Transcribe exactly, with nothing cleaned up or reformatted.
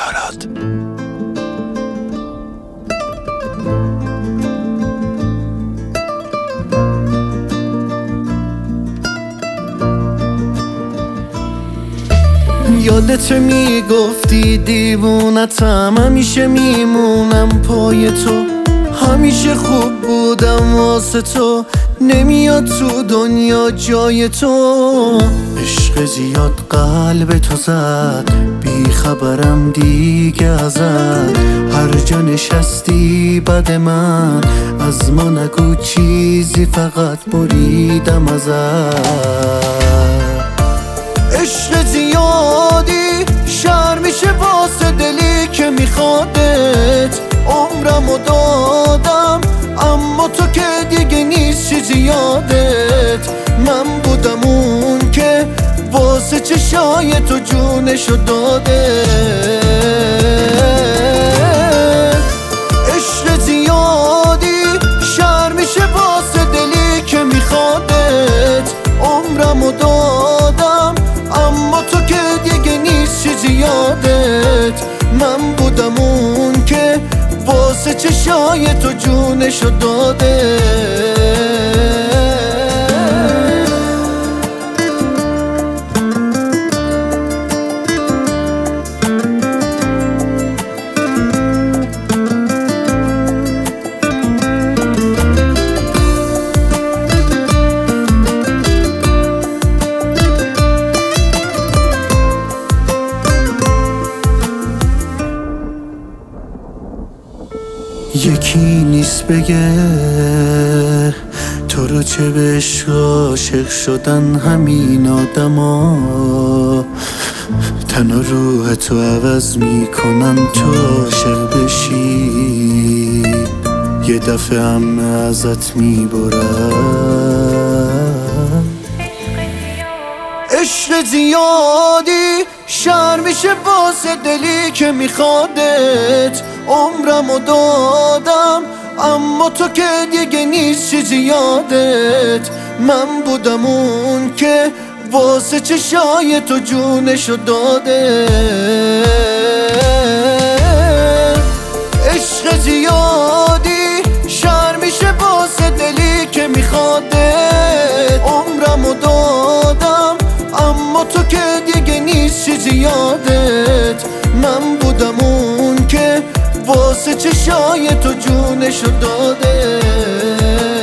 آراد. یادت میگفتی دیوونتم، همیشه میمونم پای تو، همیشه خوب بودم واسه تو، نمیاد تو دنیا جای تو. عشق زیاد قلب تو زد، بی خبرم دیگه ازت، هر جا نشستی بد من، از ما نگو چیزی فقط بریدم ازت. عشق زیادی شر میشه واسه دلی که میخوادت، عمرمو دادم اما تو که دیگه نیست چیزی یادت. من بودم اون که واسه چشای تو جونشو داده. عشق زیادی شر میشه واسه دلی که میخوادت، عمرمو دادم اما تو که دیگه نیست چیزی یادت. من بودم اون که واسه چشای تو جونشو داده. یکی نیست بگه تو رو چه به عشق عاشق شدن همین آدما، تن و روح تو عوض میکنن تو عاشق بشی، یه دفعه همه ازت میبرن. عشق زیادی شر میشه واسه دلی که میخوادت، عمرمو دادم اما تو که دیگه نیست چیزی یادت. من بودم اون که واسه چشای تو جونشو داده. عشق زیادی شر میشه واسه دلی که میخوادت، عمرمو دادم اما تو که دیگه نیست چیزی یادت. من بودم اون که واسه چشای تو جونشو داده.